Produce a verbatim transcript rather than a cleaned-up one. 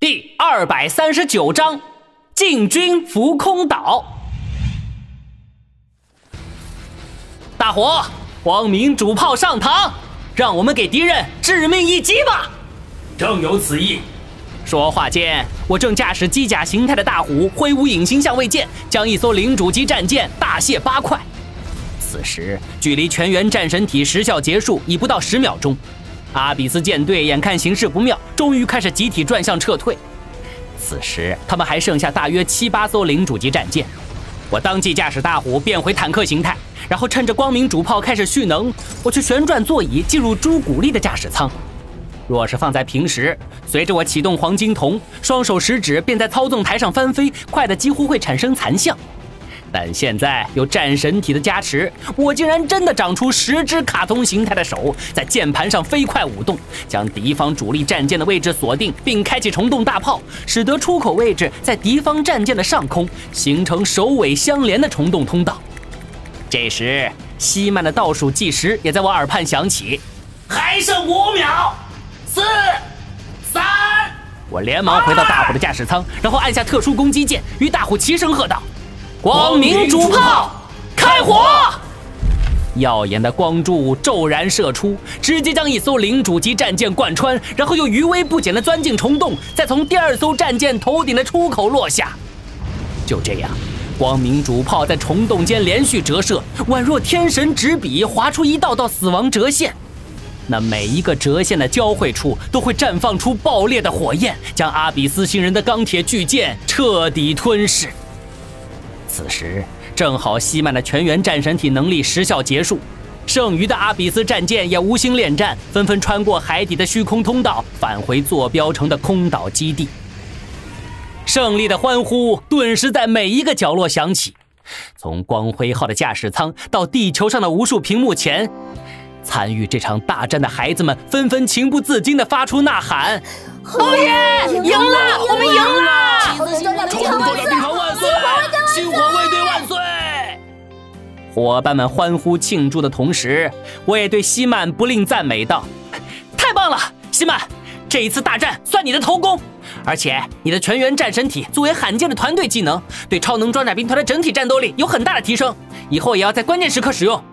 第二百三十九章，进军浮空岛。大伙，光明主炮上膛，让我们给敌人致命一击吧！ 正有此意。 说话间，我正驾驶机甲形态的大虎挥舞隐形相位剑，将一艘领主级战舰大卸八块。此时，距离全员战神体时效结束已不到十秒钟。阿比斯舰队眼看形势不妙，终于开始集体转向撤退。此时，他们还剩下大约七八艘领主级战舰。我当即驾驶大虎变回坦克形态，然后趁着光明主炮开始蓄能，我去旋转座椅进入朱古力的驾驶舱。若是放在平时，随着我启动黄金瞳，双手食指便在操纵台上翻飞，快得几乎会产生残像。但现在有战神体的加持，我竟然真的长出十只卡通形态的手，在键盘上飞快舞动，将敌方主力战舰的位置锁定，并开启虫洞大炮，使得出口位置在敌方战舰的上空，形成首尾相连的虫洞通道。这时，希曼的倒数计时也在我耳畔响起， 还剩五秒，四、三。 我连忙回到大虎的驾驶舱，然后按下特殊攻击键，与大虎齐声喝道：光明主炮，开火！耀眼的光柱骤然射出，直接将一艘领主级战舰贯穿，然后又余威不减地钻进虫洞，再从第二艘战舰头顶的出口落下。就这样，光明主炮在虫洞间连续折射，宛若天神执笔划出一道道死亡折线。那每一个折线的交汇处都会绽放出爆裂的火焰，将阿比斯星人的钢铁巨舰彻底吞噬。此时正好希曼的全员战神体能力时效结束，剩余的阿比斯战舰也无心恋战，纷纷穿过海底的虚空通道，返回坐标城的空岛基地。胜利的欢呼顿时在每一个角落响起，从光辉号的驾驶舱到地球上的无数屏幕前，参与这场大战的孩子们纷纷情不自禁地发出呐喊： 哦耶！赢了！我们赢了！ 冲破的兵团万岁！星火卫队万岁！ 伙伴们欢呼庆祝的同时，我也对希曼不吝赞美道：太棒了，希曼！这一次大战算你的头功，而且你的全员战神体作为罕见的团队技能，对超能装甲兵团的整体战斗力有很大的提升，以后也要在关键时刻使用。